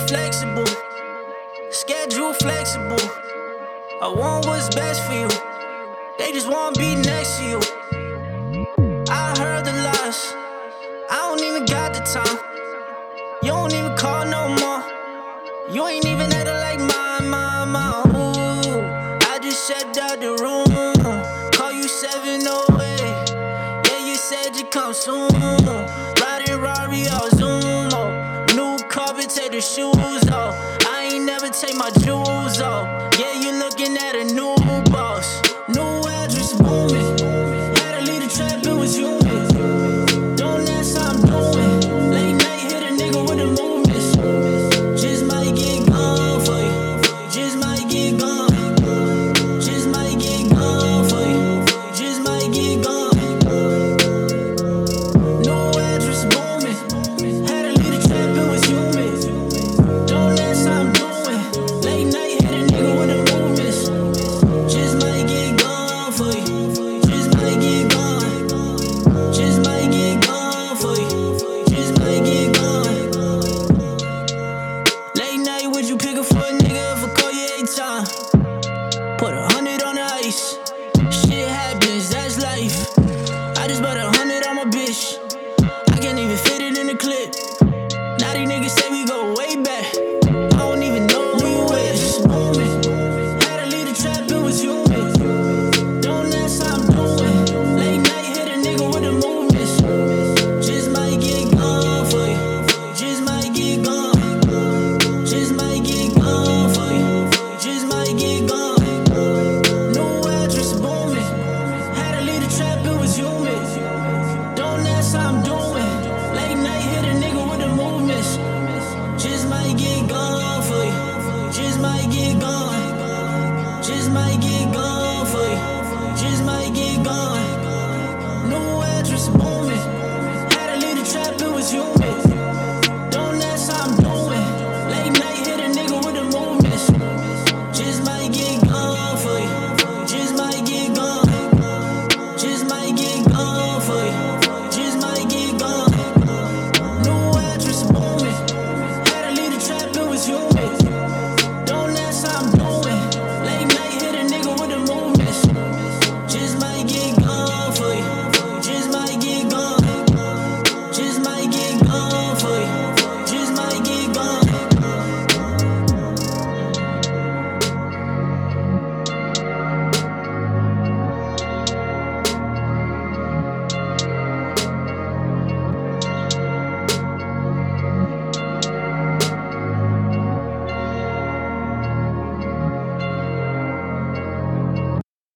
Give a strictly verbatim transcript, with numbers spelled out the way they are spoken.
flexible, schedule flexible. I want what's best for you. They just wanna be next to you. I heard the lies. I don't even got the time. You don't even call no more. You ain't even acting like my mama. Ooh, I just stepped out the room. Call you seven oh eight. Yeah, you said you come soon. Riding Rari or Zoom. Oh. New carpet, take the shoes off. I ain't never take my jewels off. Yeah, you looking at a new boss. New address booming. Had to leave the trap, it was human. Don't ask how I'm doing. Late night hit a nigga with the movements. Just might get gone for you. Just might get gone. Just might get gone for you. Just might get gone. New address booming. Had to leave the trap, it was human. Don't ask how I'm doing. Late night hit a nigga with the movements. Just might get gone for you. Just might get gone. Just might get gone for you. Just might get gone. Late night, would you pick up for a nigga if I call you eight time? Put a hundred on the ice. Shit happens, that's life. I just bought a hundred on my bitch. I can't even fit it in the clip. Now these niggas say we go way back. I don't even know who you is. Had to leave the trap, it was human. Don't ask how I'm doing. Late night hit a nigga with the movements. Just might get gone for you. Just might get gone. Just might get gone for you. Just might get gone. New address booming. Had to leave the trap, it was human. Don't ask how I'm